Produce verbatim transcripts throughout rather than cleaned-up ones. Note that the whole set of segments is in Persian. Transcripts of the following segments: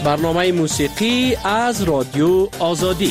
برنامه موسیقی از رادیو آزادی.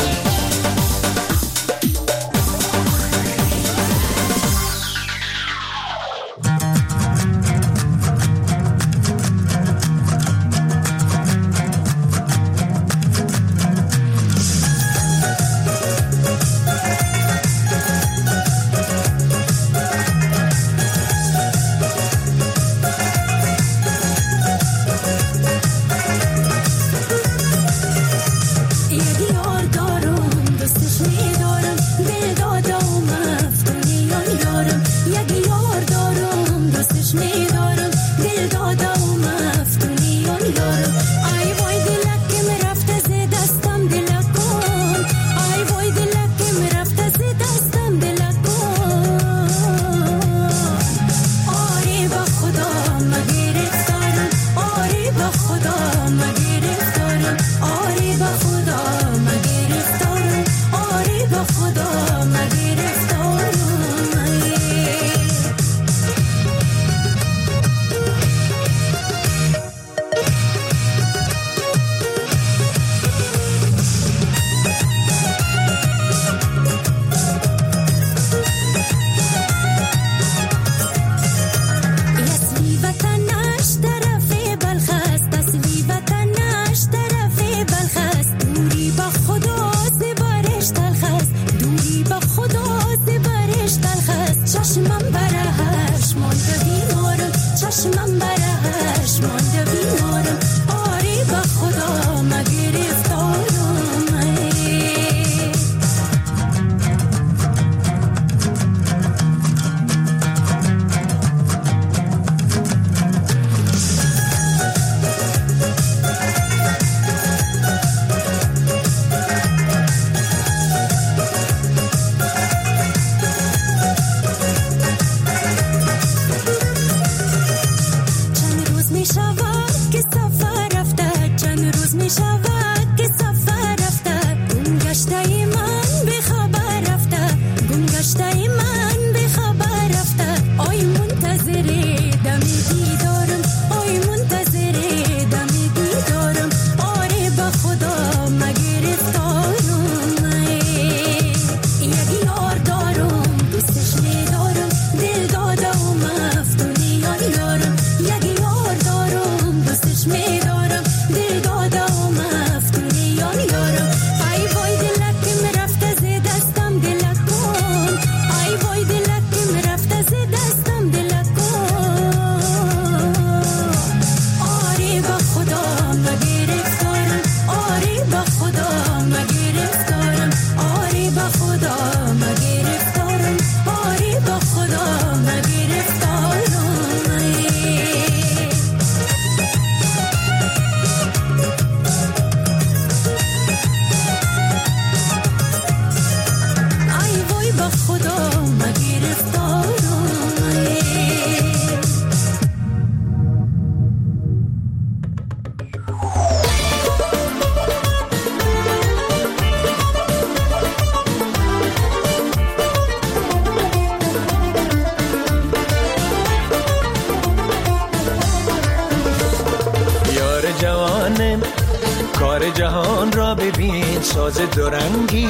کار جهان را ببین، ساز دورنگی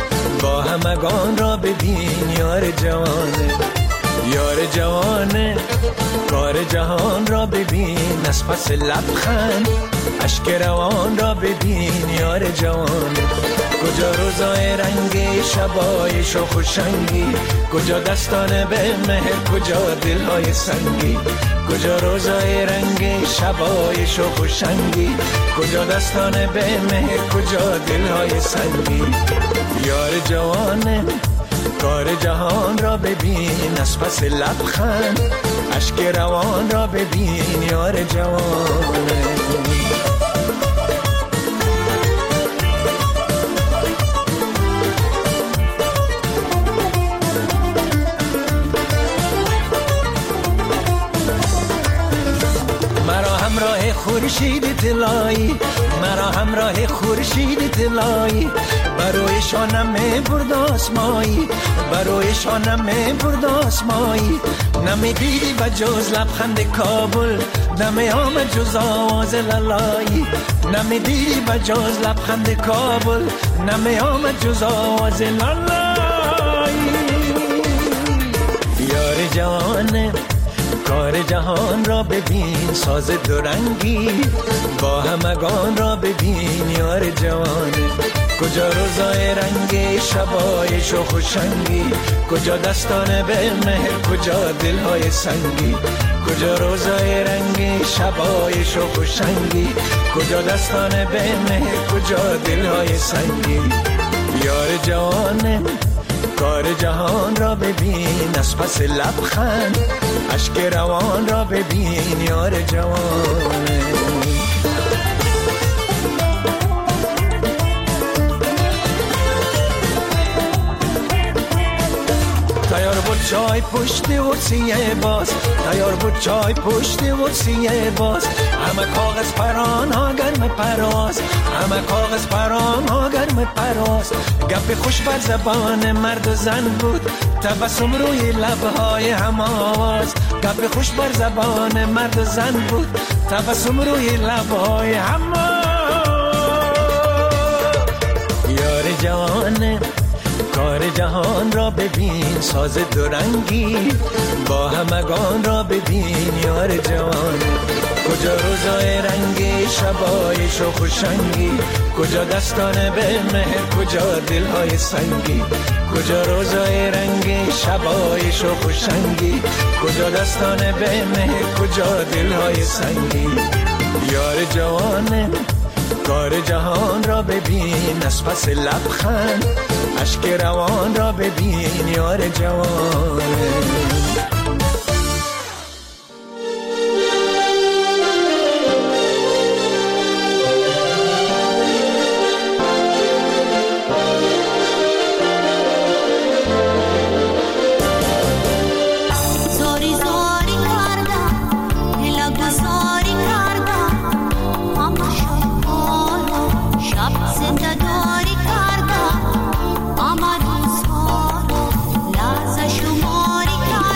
با همگان را ببین. یار جوانه، یار جوانه، کار جهان را ببین. از پس لبخند اشک روان را ببین. یار جوانه، کجا روزای رنگی، شبای شوخ و شنگی، کجا دستان به مهر، کجا دلهای سنگی. کجا روزای رنگی، شبای شوخ و شنگی، کجا دستان به مهر، کجا دلهای سنگی. یار جوانه، کار جهان را ببین. از پس لبخند اشک روان را ببین. یار جوانه، خورشید طلایی، مرا همراه خورشید طلایی، بروی شانم برد آسمایی، بروی شانم برد آسمایی. نمیدیدی و جز لبخند کابل، نمی آمد جز آواز لالایی. نمیدی بجاز لبخند کابل، نمی آمد جز آواز لالایی. یار جوانه کار جهان را ببین، ساز دورنگی با همگان را ببین. یار جوانه کجا روزای رنگی، شبای شوخ و شنگی، کجا دستان به مهر، کجا دلهای سنگی. کجا روزای رنگی، شبای شوخ و شنگی، کجا دستان به مهر، کجا دلهای سنگی. یار جوانه کار جهان را ببین، از پس لبخند اشک روان را ببین. یار جوانه تیار بود چای پشت ورسیه باز، تیار بود چای پشت ورسیه باز. همه کاغذ پران ها گرم پرواز، همه کاغذ پران ها گرم پرواز. گپ خوش بر زبان مرد و زن بود، تبسم روی لبهای هم آواز. گپ خوش بر زبان مرد و زن بود، تبسم روی لبهای هم آواز. یار جوانه کار جهان را ببین، ساز دورنگی با همگان را ببین. یار جوانه کجا روزای رنگی، شبای شوخ و شنگی، کجا دستان به مهر، کجا دلهای سنگی. کجا روزای رنگی، شبای شوخ و شنگی، کجا دستان به مهر، کجا دلهای سنگی. یار جوانه کار جهان را ببین، از پس لبخند اشک روان را ببین. یار جوانه آمد روزها رو لحظه شماری کرد.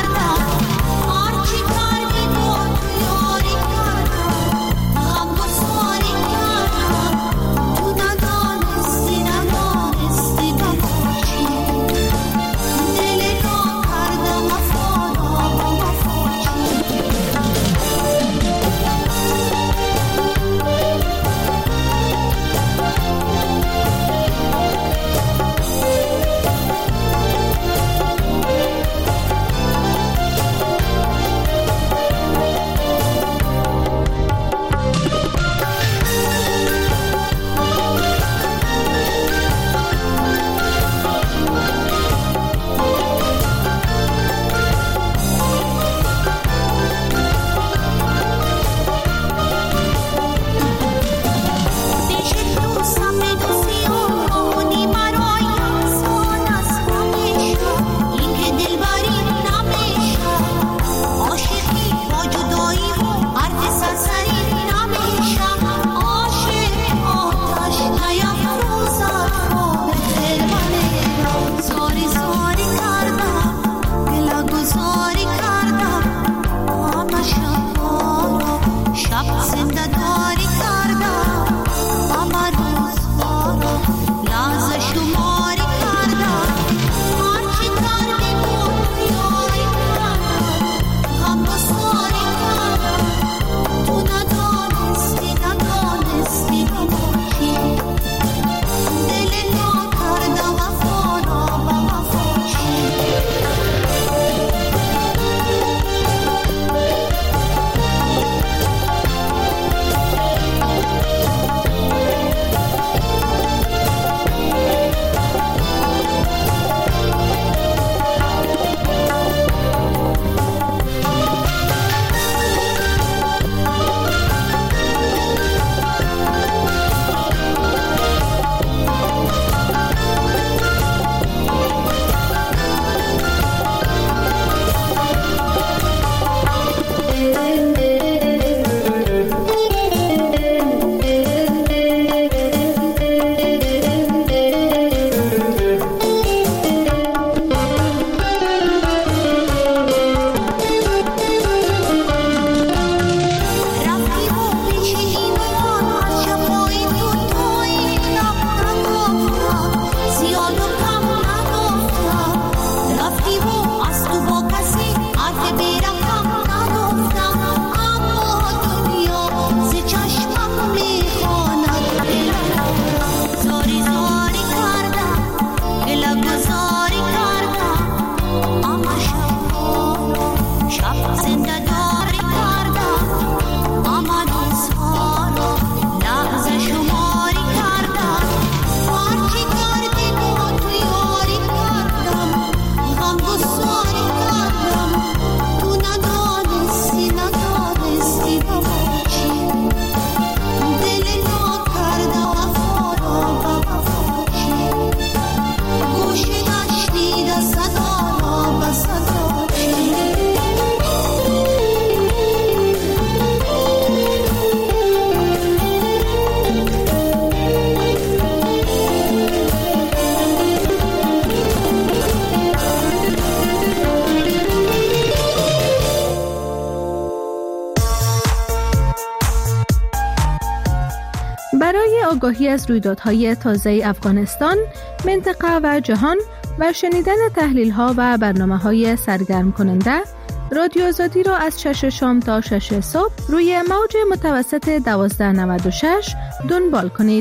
آگاهی از رویدادهای تازه افغانستان، منطقه و جهان و شنیدن تحلیل‌ها و برنامه‌های سرگرم کننده، رادیو آزادی را از شش شام تا شش صبح روی موج متوسط دوازده نود و شش دنبال کنید.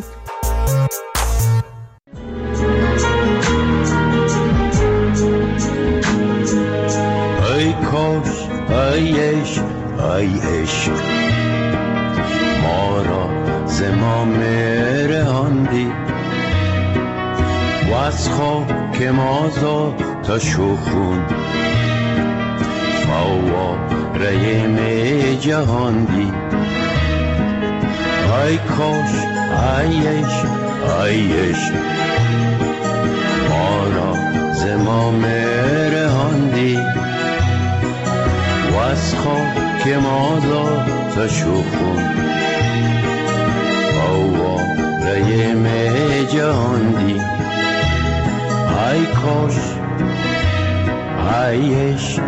ای کاش، ای عشق، ای عشق، ما را ز ما مرهاندی و از خاک ما تا شخون فواره می جهاندی. ای کاش، ای عشق، ای عشق، ما را ز ما مرهاندی و از خاک ما تا شخون فواره می جهاندی. ای کاش، ای عشق،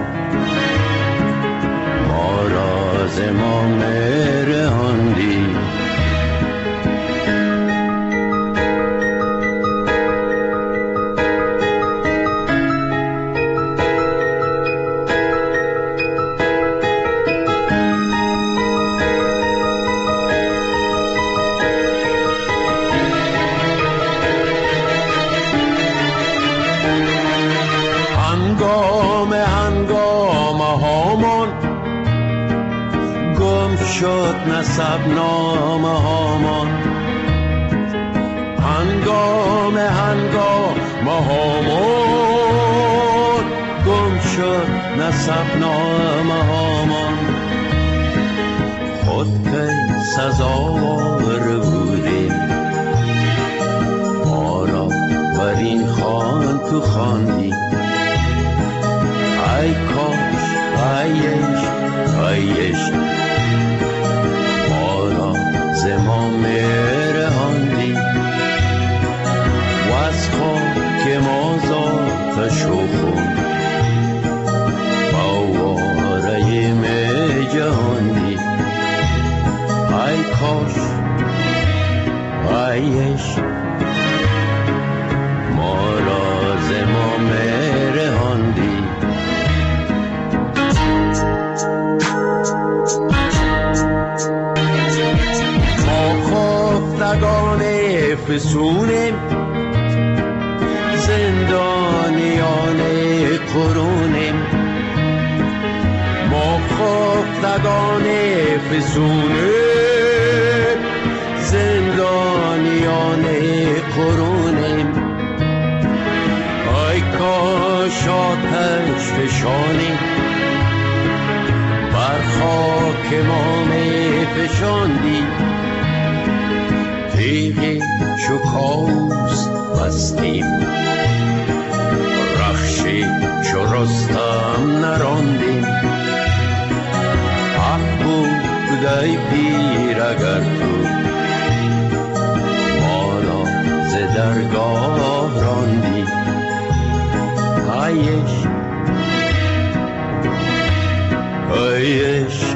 ما را ز ما مرهاندی. شد نسب نامه هامان، هنگام هنگام هامان گم شد نسب نامه هامان. خود پی سزاوار بودیم، ما را بر این خوان تو خواندی. ای کاش، ای عشق، ای عشق، ز ما مرهاندی و از خاک ما تا شخون فواره می جهاندی. ای کاش، ای عشق، ما را ز ما مرهاندی. خفتگان فسونیم، زندانیان قرونیم. ما خفتگان فسونیم، زندانیان قرونیم. ای کاش آتش فشانیم، بر خاک ما می فشاندی. تیغی چو کاوس بستیم، رخشی چو رستم نراندیم. حق بود ای پیر اگر تو ما را ز درگاه راندی. ای عشق، ای عشق،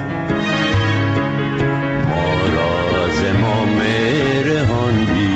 ما را ز ما مرهاندی.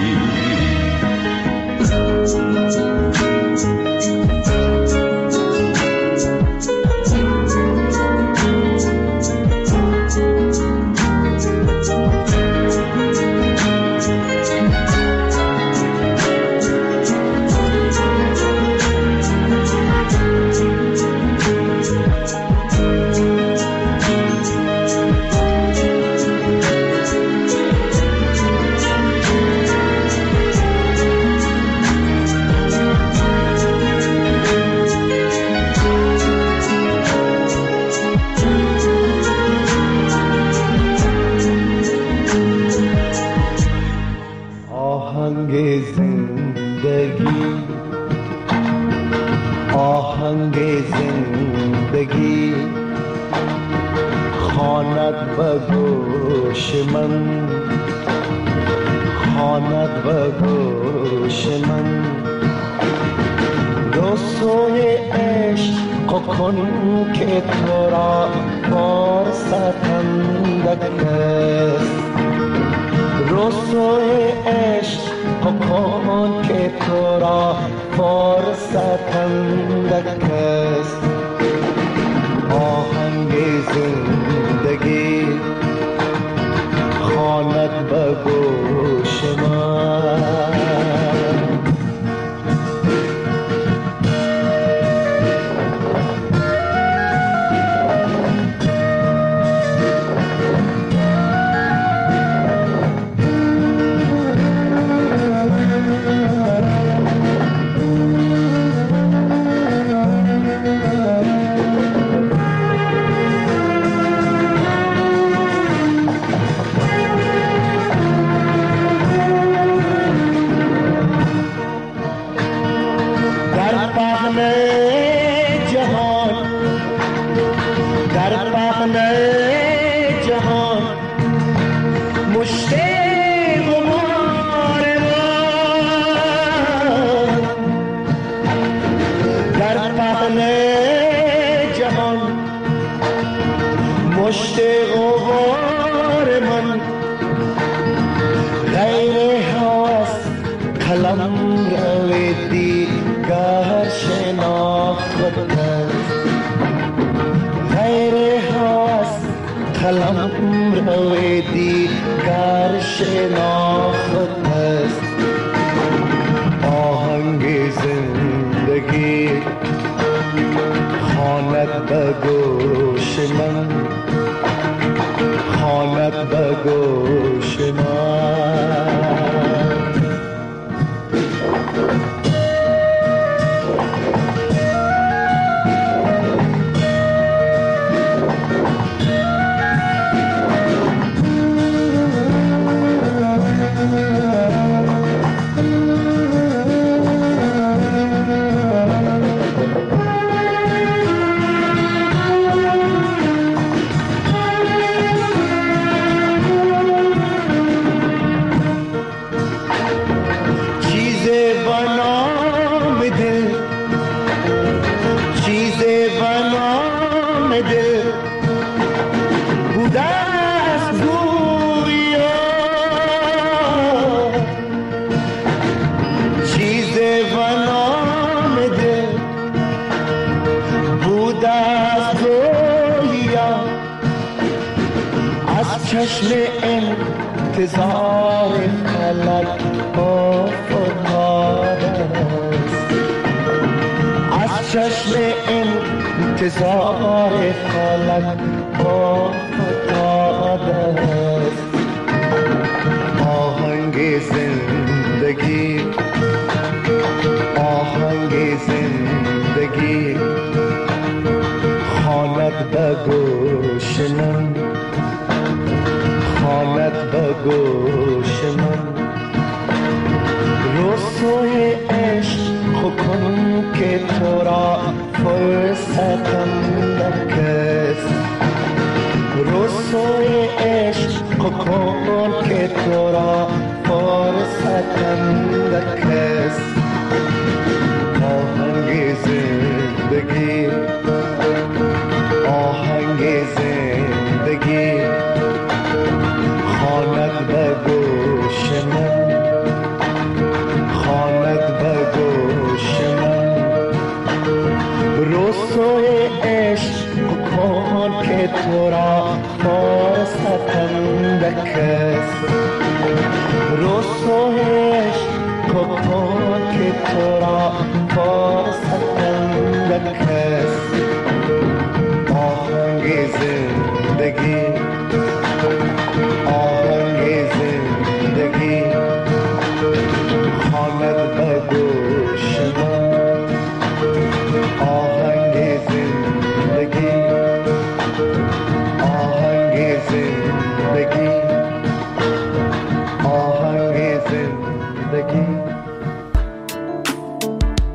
رسوی عشق کن که تو را فرصت اندک است. آهنگ زندگی خواند به گوش من. چشم انتظار فلک افتاده است، از چشم انتظار فلک افتاده است. آهنگ زندگی، آهنگ زندگی خواند به گوش من، خواند به گوش من. رسوی عشق کن که تو را فرصتم نکست، رسوی عشق کن که تو را فرصتم نکست. آهنگ زندگی، آهنگ زندگی خواند به گوش من، خواند به گوش من. رسوی عشق کن که تو را فرصتم نکست، رسوی عشق کن که تو را فرصتم نکست. آهنگ زندگی، آهنگ زندگی خواند به گوش من، آهنگ زندگی، آهنگ زندگی، آهنگ زندگی.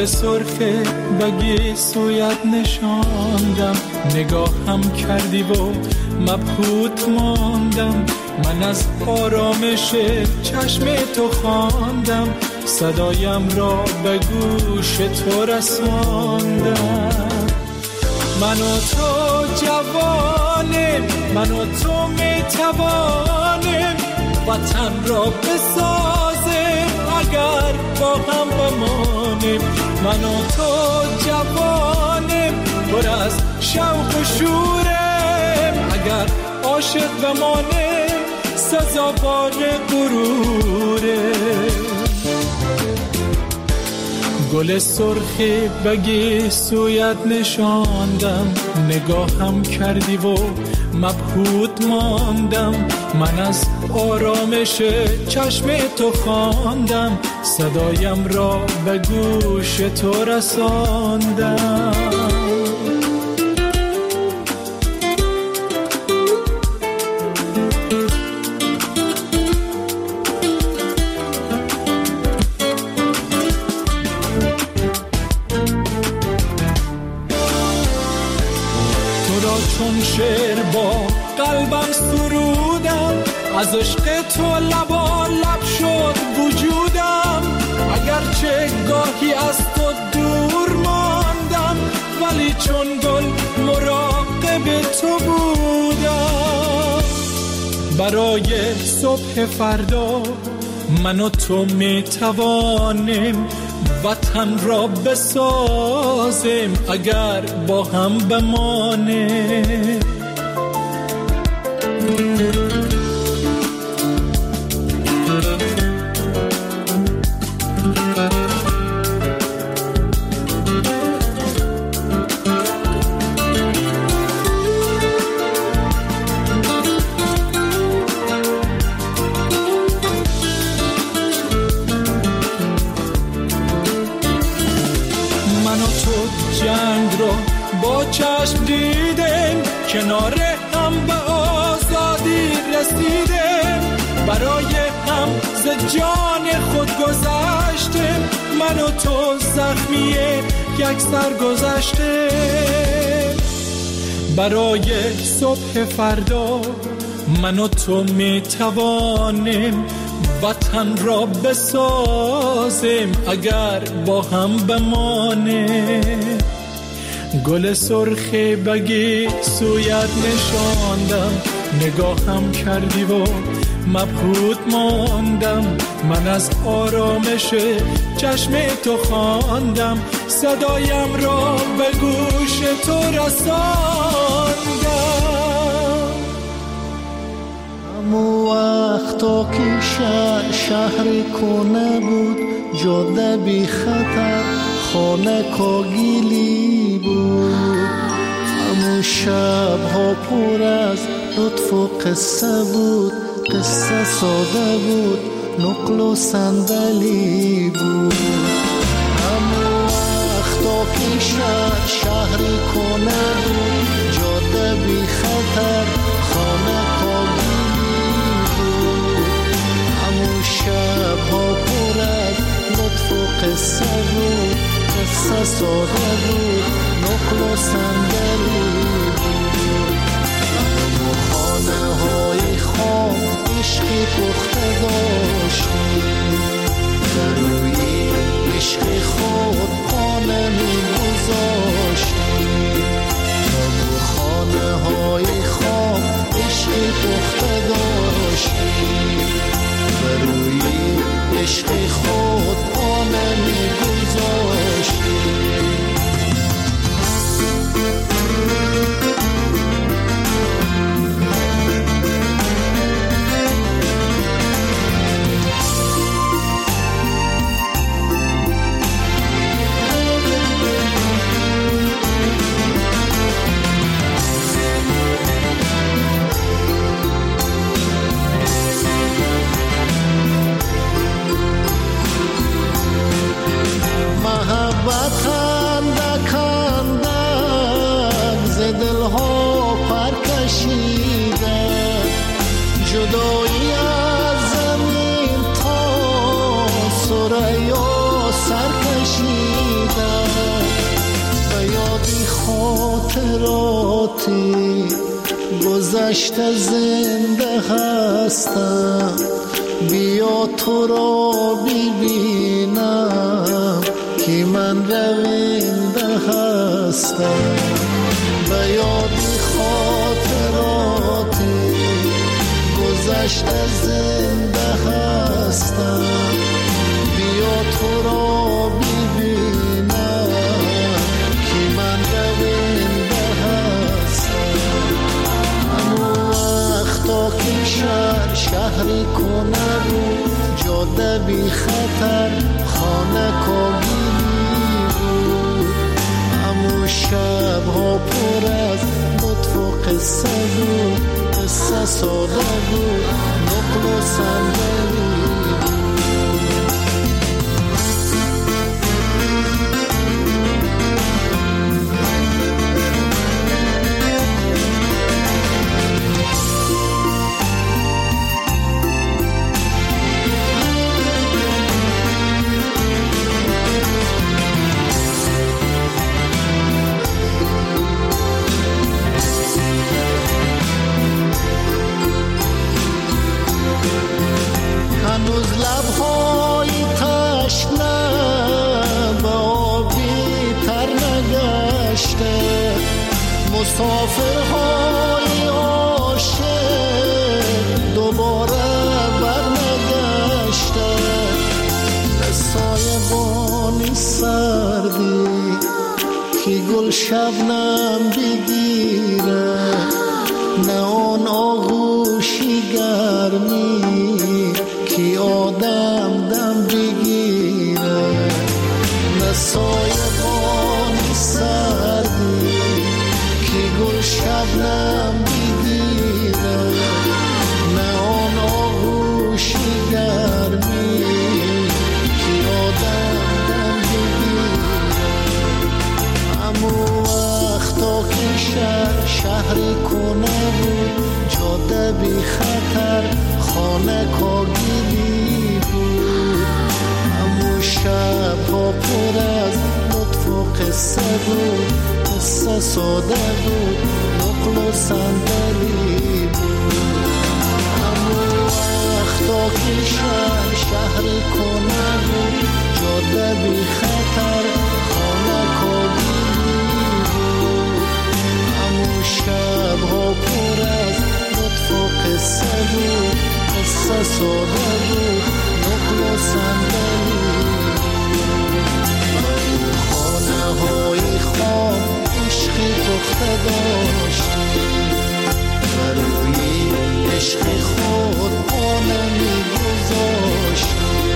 گل سرخه بگی سویت نشاندم، نگاه هم کردی و مبهوت ماندم. من از آرامش چشم تو خواندم، صدایم را به گوش تو رساندم. من و تو جوانیم، من و تو میتوانیم وطن را بسازیم اگر با هم بمانیم. من و تو جوانیم پر از شوق و شوریم، اگر عاشق بمانیم سزاوار غروریم. گل سرخی بگی سویت نشاندم، نگاه هم کردی و مبهوت ماندم. من از آرامش چشم تو خواندم، صدایم را به گوش تو رساندم. چون شعر با قلبم سرودم، از عشق تو لبا لب شد وجودم. اگرچه گاهی از تو دور ماندم، ولی چون گل مراقب تو بودم. برای صبح فردا من و تو می توانیم وطن را بسازیم اگر با هم بمانیم. با چشم دیدیم کنار هم به آزادی رسیدیم، برای هم ز جان خود گذشتیم. من و تو زخمی یک سر گذشتیم. برای صبح فردا من و تو می توانیم وطن را بسازیم اگر با هم بمانیم. گل سرخی بگی سویت نشاندم، نگاه هم کردی و مبهوت ماندم. من از آرامش چشم تو خواندم، صدایم را به گوش تو رساندم. همو وقتا که شهر کنه بود، جاده بی خطر، خانه کاگیلی بود. همون شب ها پر از لطف و قصه بود، قصه ساده بود، نقل و صندلی بود. همون وقتا که شهری کنه بود، جاده بی خطر، خانه کاگیلی بود. همون شب ها پر از لطف و قصه بود، قصه ساده بود، نقل و صندلی بود. همو خانه های خام عشقی پخته داشتیم، در روی عشق خود پانه می گذاشتیم. همو خانه های خام عشقی پخته داشتیم، در روی عشق خود پانه می گذاشتیم. خاطراتی گذشته زنده هستم، بیا تو را ببینم که من رونده هستم. به یاد خاطراتی گذشته زنده هستم، بیا تو را ببینم که من رونده هستم. همون وقتا که شهر شهری کنه رو جاده بی خطر خانه کاگیری بود، همون شب ها پر از لطف و قصه بود، قصه ساده بود نقل و صندلی. هنوز لبهای تشنه به آبی تر نگشته، مسافرهای عاشق دوباره بر نگشته. به سایبانی سردی که گل شبنم بگیره، نه آن آغوشی گرمی که آدم دم بگیره، نه سایبانی سردی که گل شبنم بگیره، نه آن آغوشی گرمی که آدم دم بگیره. همون وقتا که شهر شهری کنه بود جاده بی خطر خانه کاگیری بود، همون شب ها پر از لطف و قصه بود، قصه ساده بود نقل و صندلی بود. همون وقتا که شهر شهری کنه بود جاده بی خطر خانه کاگیری بود، همون شب ها پر از لطف و قصه بود، قصه ساده بود نقل و صندلی. خانه های خام عشقی پخته داشتی، بروی عشق خود پا نمیگذاشتی.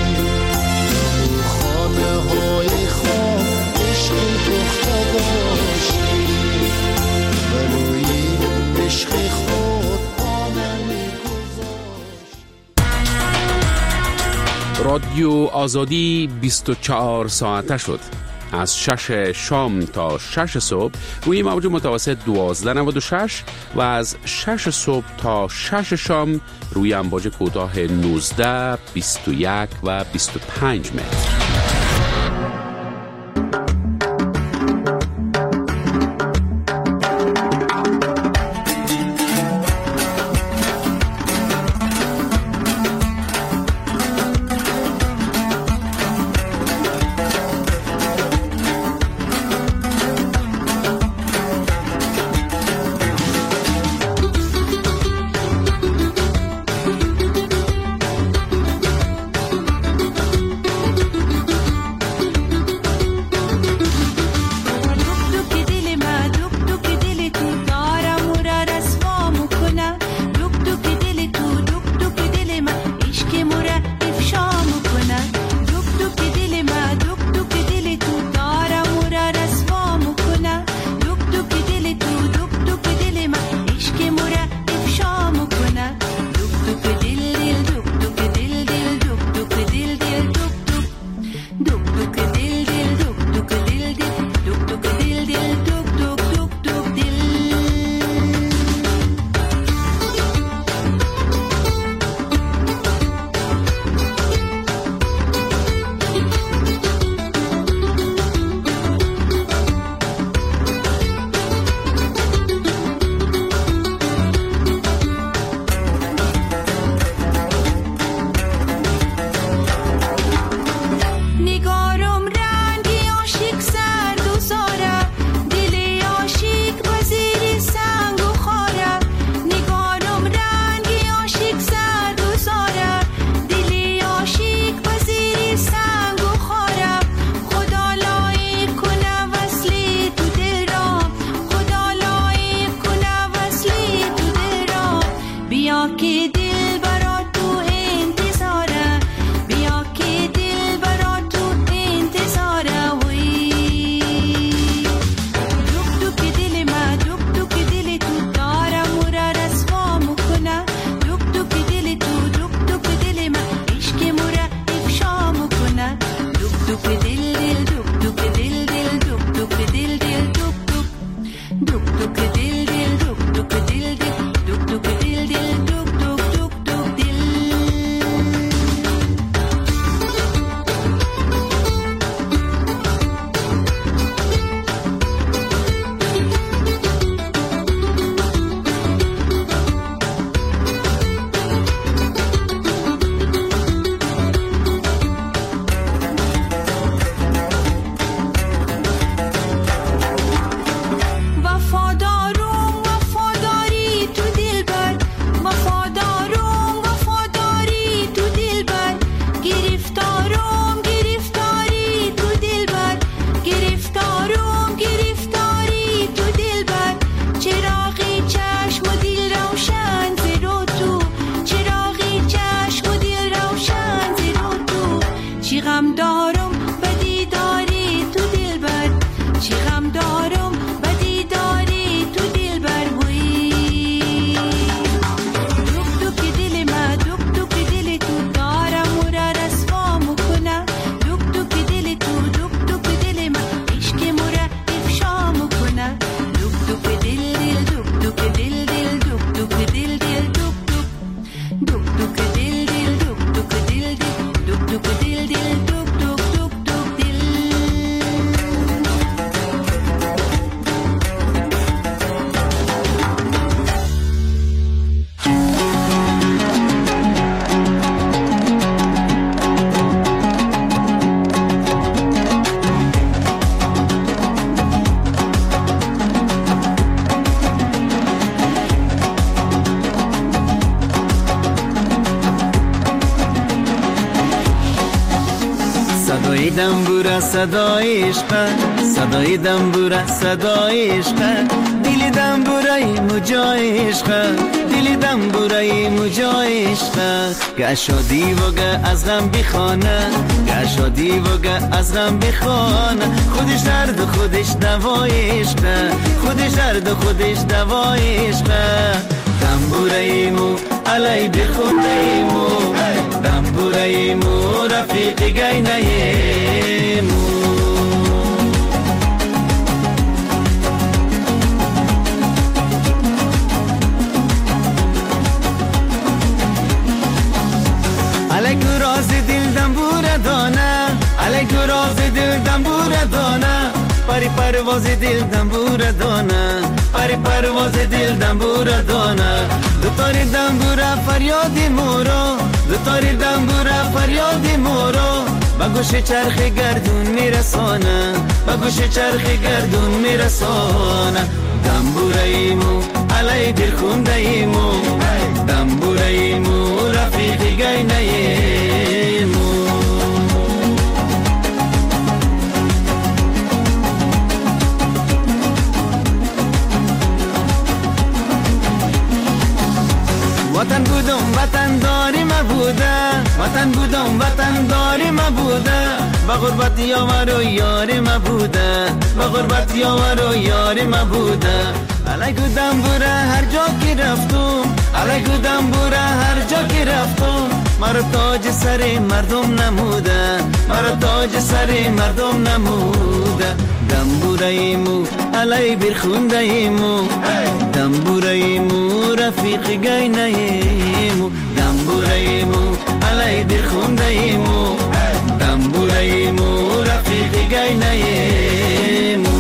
خانه های خام عشقی پخته داشتی، بروی عشق خود پا نمیگذاشتی. رادیو آزادی بیست و چهار ساعته شد. از شش شام تا شش صبح روی موج متوسط دوازده نود و شش و از شش صبح تا شش شام روی امواج کوتاه نوزده، بیست و یک و بیست و پنج متر. دوک دوک دل دل دوک دوک دل دل دوک دوک دل دل دوک دوک دوک دوک دل. صدای دنبوره صدای عشق، صدای دنبوره صدای عشق، دل دنبوره مجای عشق، دل دنبوره مجای عشق. گشادی وگه از غم بخانه، گشادی وگه از غم بخانه، خودش درد خودش دوای عشق، خودش درد خودش دوای عشق. دنبوره مو علی بخونه مو، دنبوره مو رفیق گینه مو. علی گراز دل دنبوره دانه، علی گراز دل دنبوره دانه، پری پرواز دل دنبوره دانه، پری پرواز دل دنبوره دانه. دو تاری دنبوره فریادی مورو، دو تاری دنبوره فریادی مورو، با گوش چرخ گردون میرسانه، با گوش چرخ گردون میرسانه. دنبوره ایمو علی دل خونده ایمو، دنبوره ایمو رفیق گینه ایمو. وطن بودم وطن داری ما بوده، وطن بودم وطن داری ما بوده، با غربت یاور و یاری ما بوده، با غربت یاور و یاری ما بوده. علیکو دنبوره هر جا که رفتم، علیکو دنبوره هر جا که رفتم، مرا تاج سر مردم نموده، مرا تاج سر مردم نموده. دنبوره ایمو علی برخونده ایمو، دنبوره ایمو رفیق گینه ایمو، دنبوره ایمو علی برخونده ایمو، دنبوره ایمو رفیق گینه ایمو.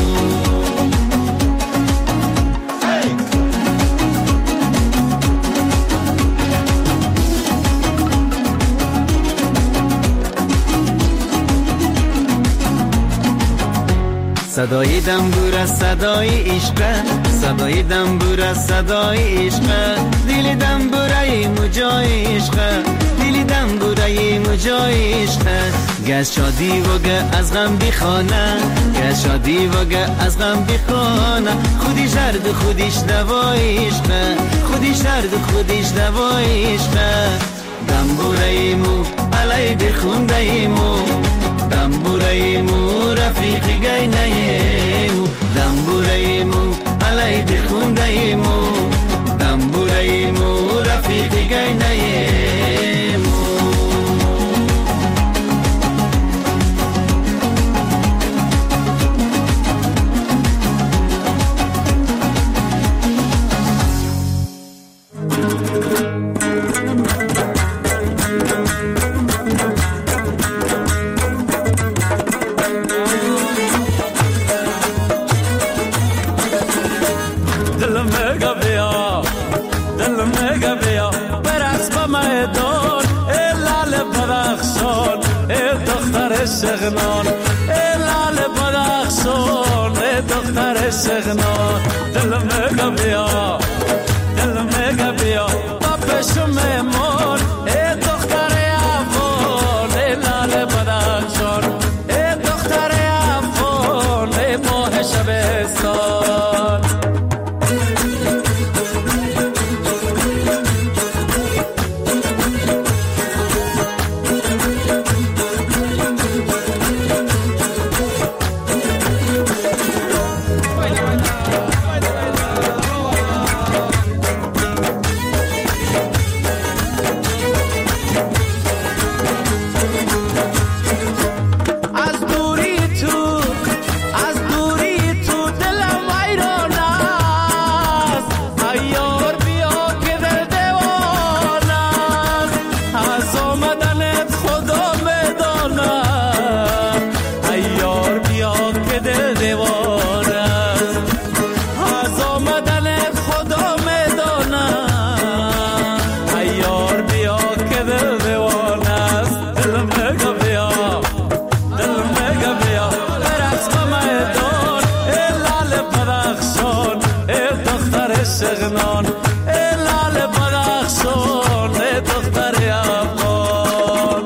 صدای دنبوره صدای عشق، صدای دنبوره صدای عشق، دل دنبوره مجای عشق، دل دنبوره مجای عشق. گز شادی وگه از غم بخانه، گز شادی وگه از غم بخانه، خودش درد خودش دوای عشق، خودش درد خودش دوای عشق. دنبوره ایمو علی بخونده ایمو، دنبوره ایمو رفیق گینه ایمو، دنبوره ایمو علی بخونده ایمو، دنبوره ایمو رفیق گینه ایمو. میگه بیا دل میگه بیا برقص با میدان ای لال بدخشان ای دختر شغنان ای لال بدخشان ای دختر شغنان دل میگه بیا دل میگه بیا با پشم میمون ای دختر افغان ای لال بدخشان ای دختر افغان ای ماه شبستان شغنان ای لال بدخشان ای دختر افغان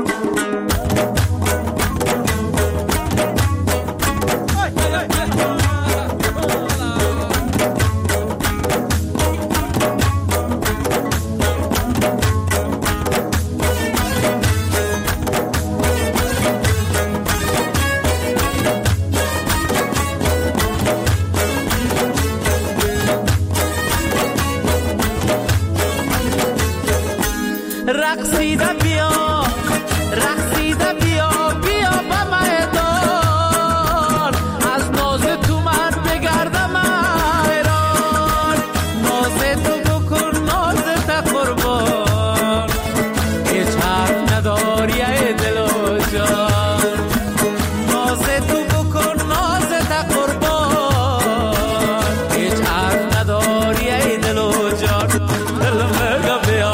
رقصیده بیا رقصیده بیا بیا به میدان از ناز تو من بگردم ایران ناز تو بکن ناز تا قربان هیچ حرف نداری ای دل و جان ناز تو بکن ناز تا قربان هیچ حرف نداری ای دل و جان دل میگه بیا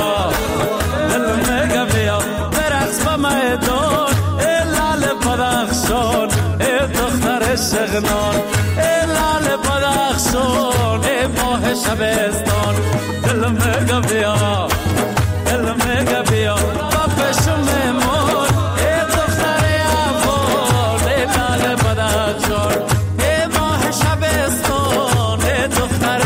میدان ای لال بدخشان ای دختر شغنان ای لال بدخشان ای ماه شبستان دل میگه بیا دل میگه بیا با پشم میمون ای دختر افغان ای لال بدخشان ای ماه شبستان ای دختر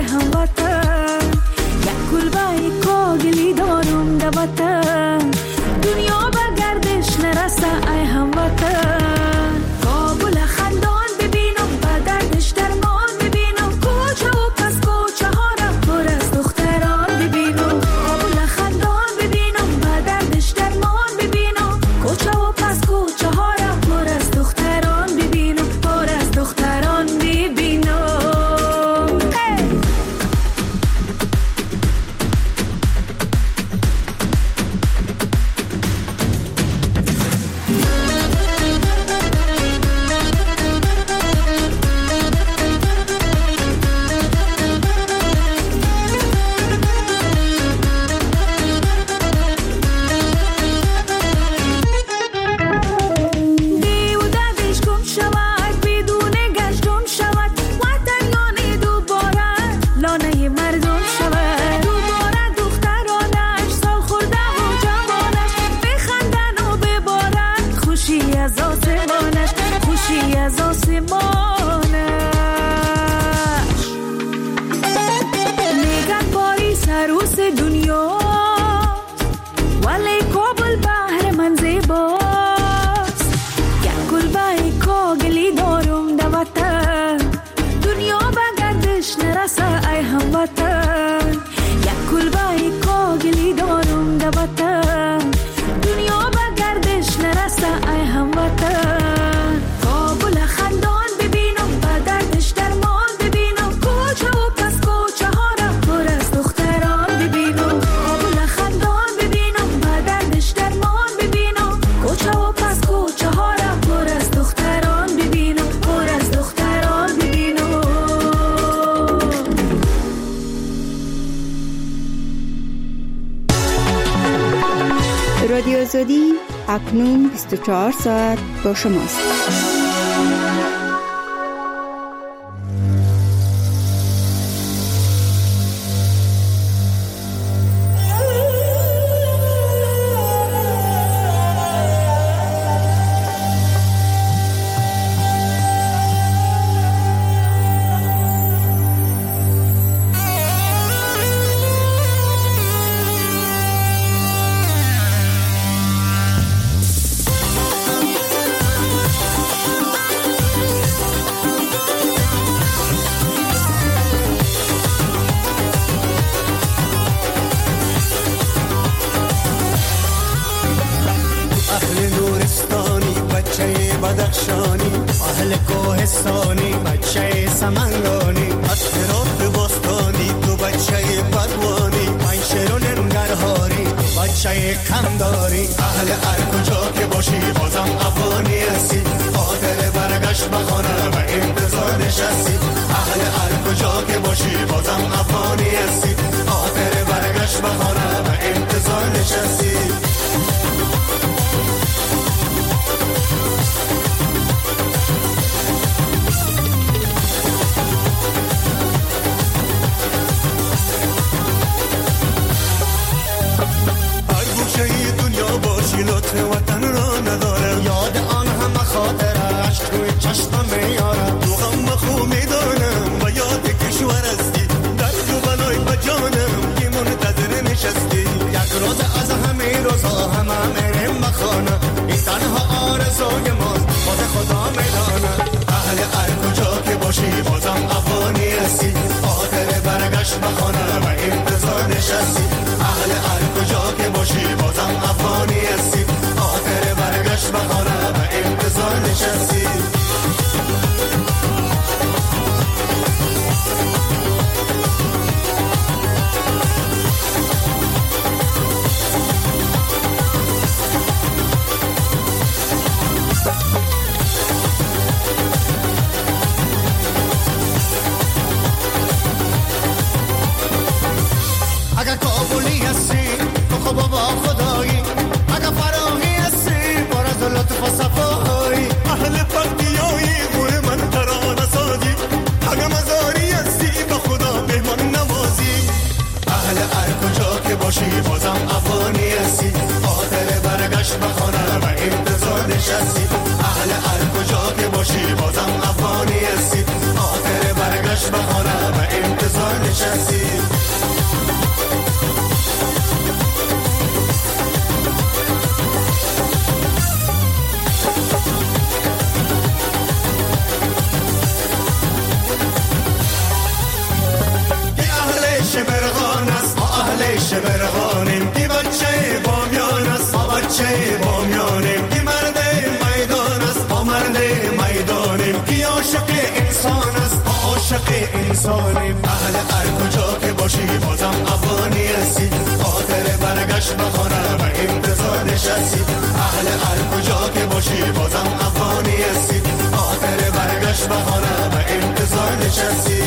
هموطن یک کلبه کاغلی دارم در وطن دنیا به گردش نرسه ای هموطن کابل خندان ببینم به دردش درمان ببینم کوچه و پس کوچه ها را پر از دختران ببینم کابل خندان ببینم به دردش درمان ببینم کوچه و پس کوچه ها را پر از دختران ببینم پر از دختران ببینم رادیو آزادی اکنون بیست و چهار ساعت با شماست. بدخشانی اهل کوهستانی بچه سمنگانی اطراف باستانی تو بچه بدوانی من شیرون ننگرهاری بچه کمداری اهل هر کجا که باشی بازم افغانی هستی خاطر برگشت بخانه و انتظار نشستی اهل هر کجا که باشی بازم افغانی هستی خاطر برگشت بخانه و انتظار نشستی لطف وطن را ندارم یاد آن همه خاطر عشق روی چشمم میارم تو غم خوب میدانم و یاد کشور هستی درد و بلای بجانم که منتظر نشستی یک روز از همه روزها همه میرم بخانه این تنها آرزوی ماست خود خدا میدانم اهل هر کجا که باشی بازم افغانی هستی خاطر برگشت بخانه و انتظار نشستی اهل هر کجا که باشی بازم افغانی هستی خاطر برگشت بخانه و انتظار نشستی اگر نشستی. شبرغان است ما اهل شبرغانیم کی بچه بامیان است ما بچه بامیانیم کی مرد میدان است ما مرد میدانیم کی عاشق انسان است ما عاشق انسانیم. اهل هر کجا که باشی بازم افغانی هستی، خاطر برگشت به خانه و انتظار نشستی. اهل هر کجا که باشی بازم افغانی هستی، خاطر برگشت به خانه و انتظار نشستی.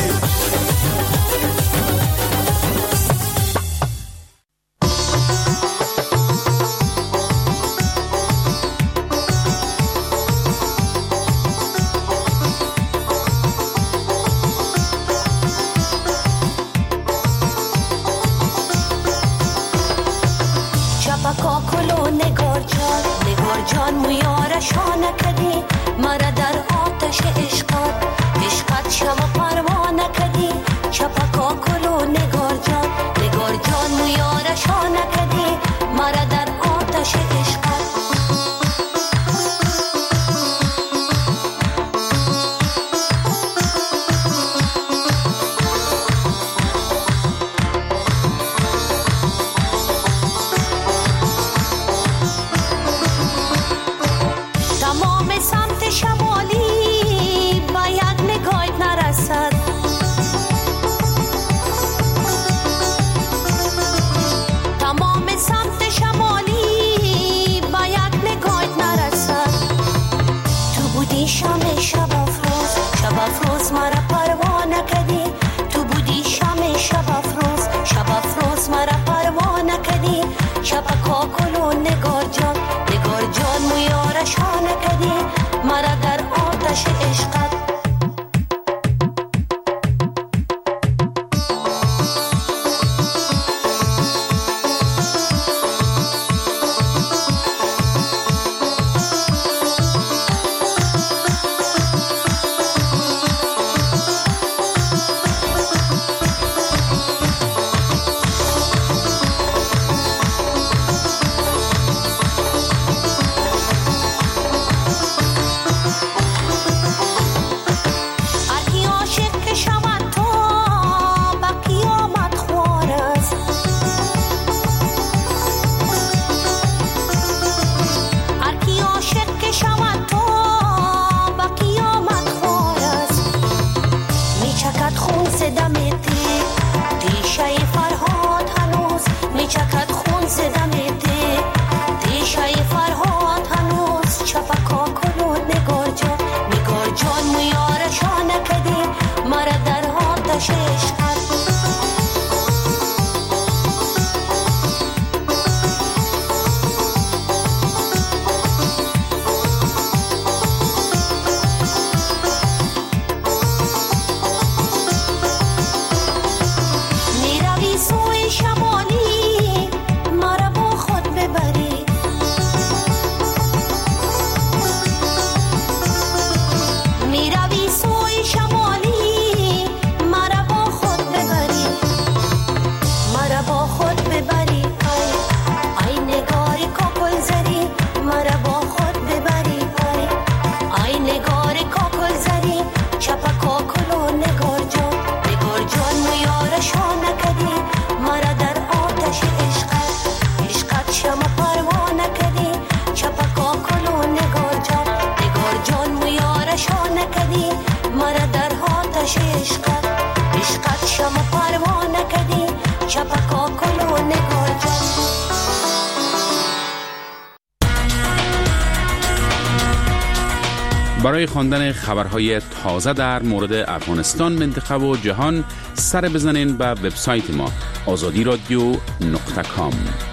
برای خواندن خبرهای تازه در مورد افغانستان، منطقه و جهان سر بزنین به وبسایت ما آزادی رادیو نقطه کام.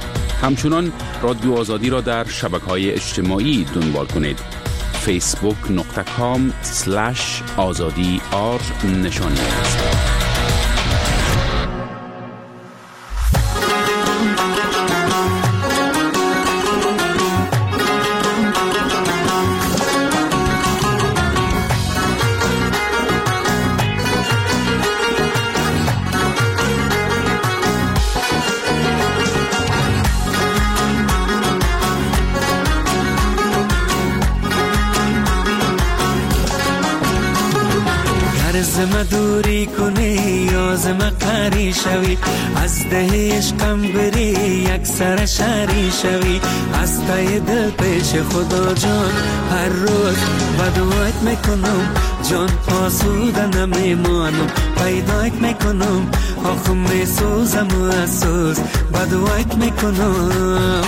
همچنان رادیو آزادی را در شبکه‌های اجتماعی دنبال کنید. فیسبوک نقطه کام سلش آزادی آر نشانی است. ما دوری کنی یا ز ما قری شوی، از ده عشقم بری یک سر شری شوی، از تای دل پیش خدا جان هر روز بدوایت میکنم، جان آسوده نمیمانم، پیدایت میکنم، آخم میسوزم و اسوز بدوایت میکنم.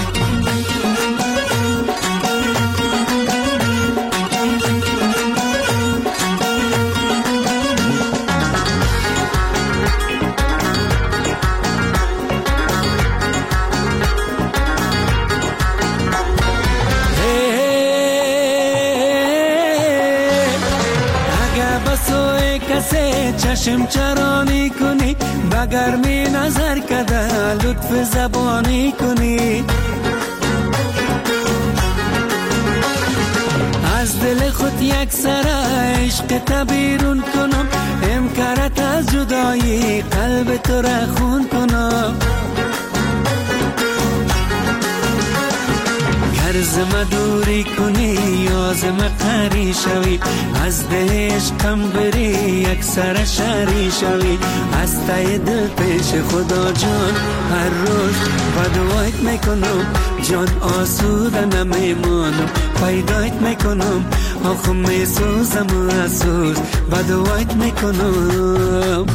چشم چرانی کنی بگر می نظر کده لطف زبانی کنی، از دل خود یک سر عشق تبیرون کنم، امکارت از جدایی قلب تو را خون کنم. ز ما دوری کنی یا ز ما قری شوی، از ده عشقم بری یک سر شری شوی، از تای دل پیش خدا جان هر روز بدوایت میکنم، جان آسوده نمیمانم، پیدایت میکنم، آخم میسوزم و اسوز بدوایت میکنم.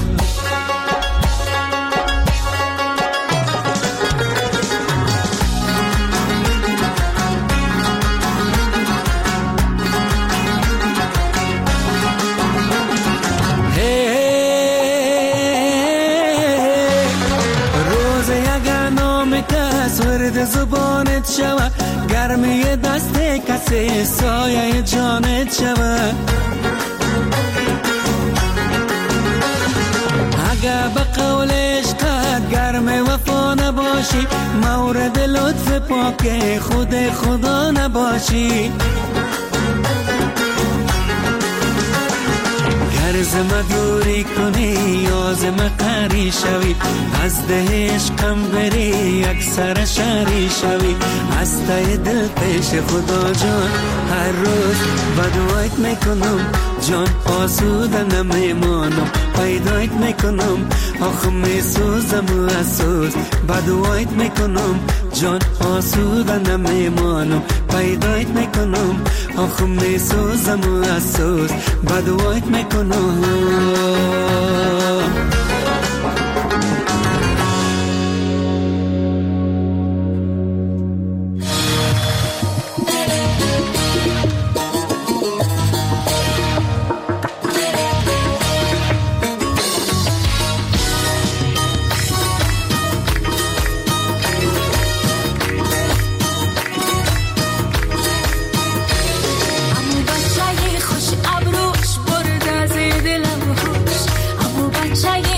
زبانت شوه گرمی دست کسی سایه جانت شوه، اگه به قول عشقت گرم وفا نباشی، مورد لطف پاک خود خدا نباشی، ز ما دوری کنی یا ز ما قری شوی، از ده عشقم بری یک سر شری شوی، از تای دل پیش خدا جان هر روز بدوایت میکنم، جان آسوده نمیمانم، پیدایت میکنم، آخم میسوزم و اسوز بدوایت میکنم، جان آسوده نمیمانم، پیدایت میکنم، آخم میسوزم و اسوز بدوایت میکنم. خوش ابروش برد از دلم خوش، امو بچه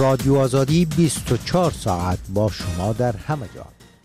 رادیو آزادی بیست و چهار ساعت با شما در همه جا.